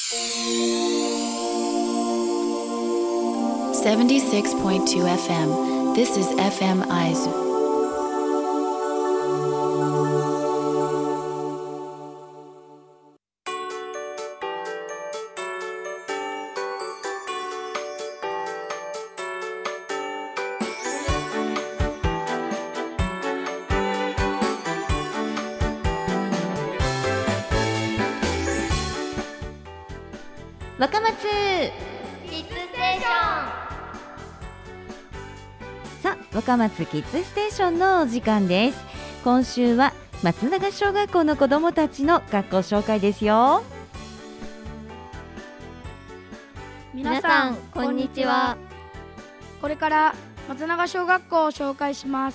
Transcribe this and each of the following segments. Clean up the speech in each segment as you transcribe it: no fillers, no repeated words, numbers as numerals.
76.2 FM. This is FM Aizu. 若松キッズステーション。 さあ、若松キッズステーションのお時間です。今週は松永小学校の子どもたちの学校紹介ですよ。 皆さんこんにちは。 これから松永小学校を紹介します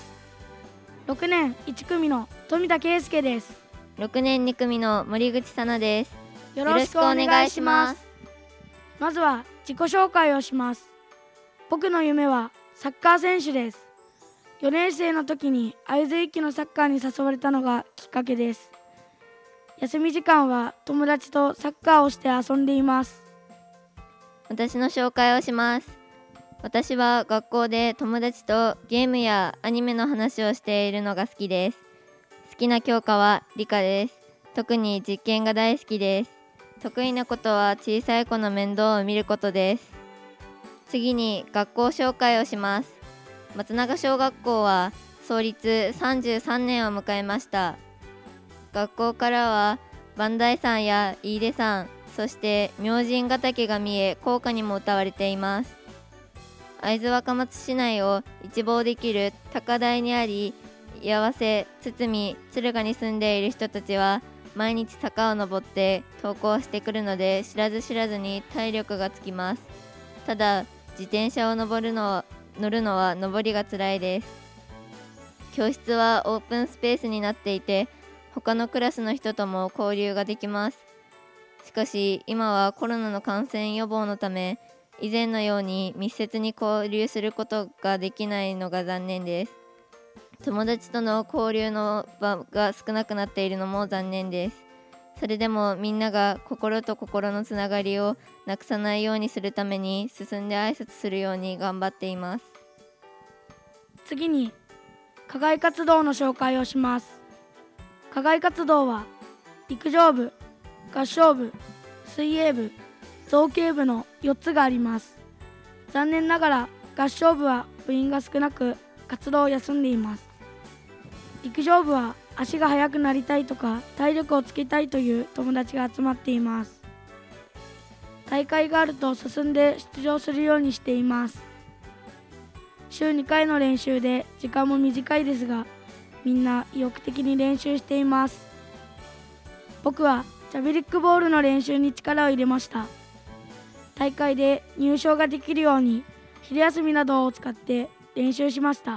。6年1組の富田圭介です。 6年2組の森口さなです。 よろしくお願いします。まずは自己紹介をします。僕の夢はサッカー選手です。4年生の時に会津駅のサッカーに誘われたのがきっかけです。休み時間は友達とサッカーをして遊んでいます。 私の紹介をします。私は学校で友達とゲームやアニメの話をしているのが好きです。好きな教科は理科です。特に実験が大好きです。得意なことは小さい子の面倒を見ることです。次に学校紹介をします。松永小学校は創立33年を迎えました。学校からは磐梯山や飯出山、そして明神ヶ岳が見え、校歌にも歌われています。会津若松市内を一望できる高台にあり、居合わせ、堤、敦賀に住んでいる人たちは毎日坂を登って登校してくるので、知らず知らずに体力がつきます。ただ自転車を乗るのは登りがつらいです。教室はオープンスペースになっていて、他のクラスの人とも交流ができます。しかし今はコロナの感染予防のため、以前のように密接に交流することができないのが残念です。友達との交流の場が少なくなっているのも残念です。それでもみんなが心と心のつながりをなくさないようにするために、進んで挨拶するように頑張っています。 次に課外活動の紹介をします。課外活動は陸上部、合唱部、水泳部、造形部の4つがあります。残念ながら合唱部は部員が少なく、活動を休んでいます。陸上部は足が速くなりたいとか体力をつけたいという友達が集まっています。大会があると進んで出場するようにしています。週2回の練習で時間も短いですが、みんな意欲的に練習しています。僕はジャベリックボールの練習に力を入れました。大会で入賞ができるように昼休みなどを使って練習しました。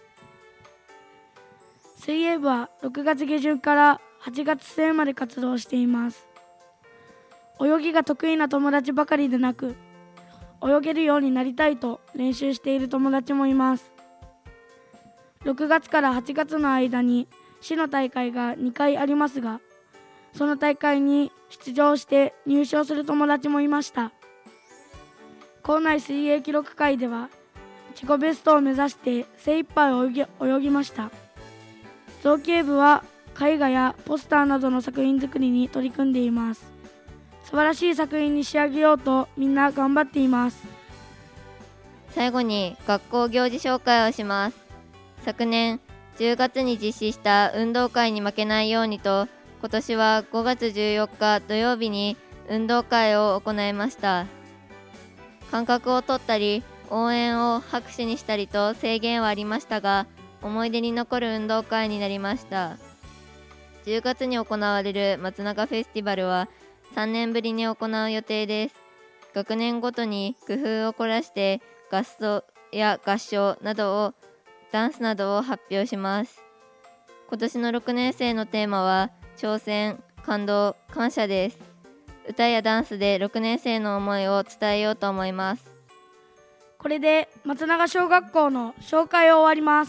水泳部は6月下旬から8月末まで活動しています。泳ぎが得意な友達ばかりでなく、泳げるようになりたいと練習している友達もいます。6月から8月の間に市の大会が2回ありますが、その大会に出場して入賞する友達もいました。校内水泳記録会では自己ベストを目指して精一杯泳ぎました。造形部は絵画やポスターなどの作品作りに取り組んでいます。素晴らしい作品に仕上げようとみんな頑張っています。 最後に学校行事紹介をします。昨年10月に実施した運動会に負けないようにと、今年は5月14日土曜日に運動会を行いました。間隔を取ったり応援を拍手にしたりと制限はありましたが、思い出に残る運動会になりました。10月に行われる松永フェスティバルは3年ぶりに行う予定です。学年ごとに工夫を凝らして合奏や合唱などをダンスなどを発表します。今年の6年生のテーマは挑戦、感動、感謝です。歌やダンスで6年生の思いを伝えようと思います。 これで松永小学校の紹介を終わります。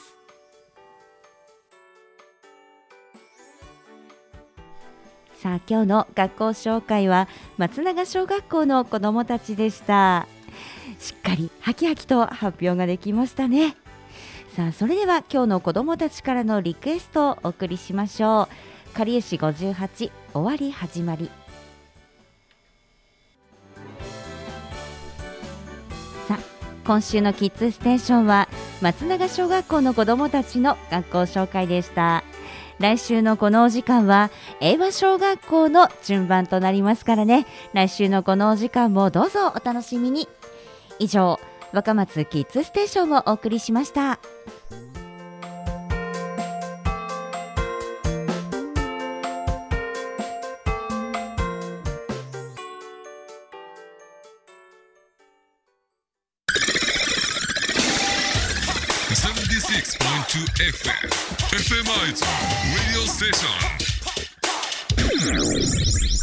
さあ今日の学校紹介は松永小学校の子どもたちでした。しっかりハキハキと発表ができましたね。さあそれでは今日の子どもたちからのリクエストをお送りしましょう。かりゆし58終わり始まり。さあ今週のキッズステーションは松永小学校の子どもたちの学校紹介でした。来週のこのお時間は英和小学校の順番となりますからね、来週のこのお時間もどうぞお楽しみに。以上、若松キッズステーションをお送りしました。 FM アイズ Radio Station